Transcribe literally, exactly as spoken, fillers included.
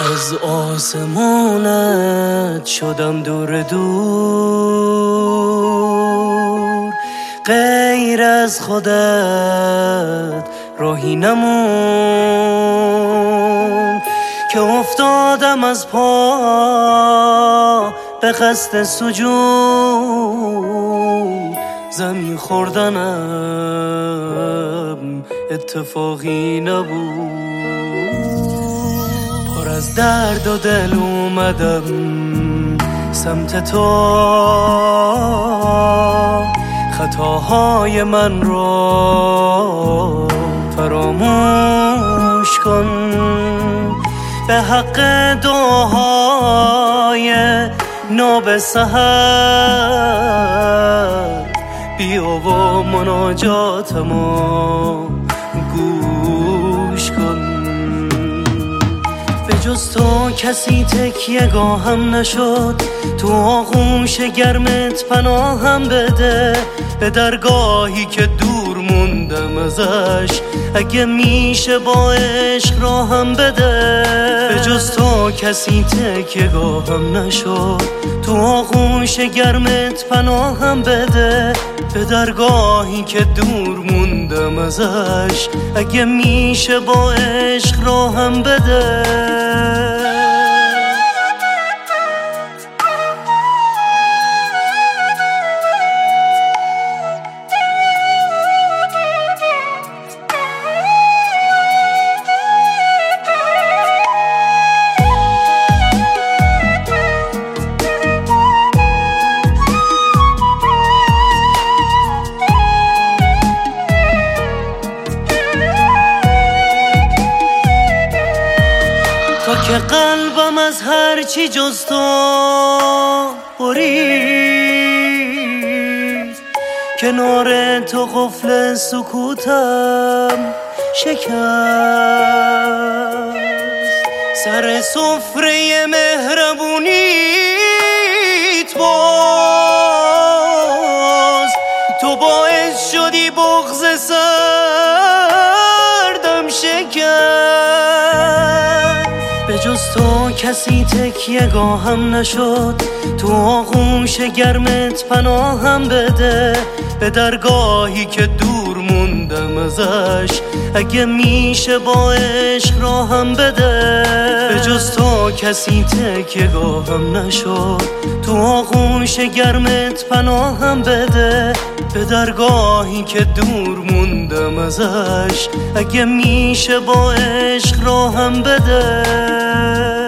از آسمانت شدم دور دور، غیر از خودت راهی نمون که افتادم از پا به قصد سجود. زمین خوردنم اتفاقی نبود، پر از درد و دل اومدم سمت تو. خطاهای من را فراموش کن، به حق دعاهای ناب سحر بیا و مناجاتمو گوش کن. به جز تو کسی تکیه گاهم نشد، تو آغوش گرمت پناهم بده. به درگاهی که دور موندم ازش، اگه میشه با عشق راهم بده. به جز تو کسی تکیه گاهم نشد، تو آغوش گرمت پناهم بده. به درگاهی که دور موندم ازش، اگه میشه با عشق راهم بده. تا که قلبم از هر چی جز تو برید، کنار تو قفل سکوتم شکست. سر سفره مهربونیت باز تو باعث شدی بغض سردم شکست. به جز تو کسی تکیه گاهم نشد، تو آغوش گرمت پناهم بده. به درگاهی که دور موندم ازش، اگه میشه با عشق راهم بده. به جز تو کسی تکیه گاهم نشد، تو آغوش گرمت پناهم بده. به درگاهی که دور موندم ازش، اگه میشه با عشق راهم بده.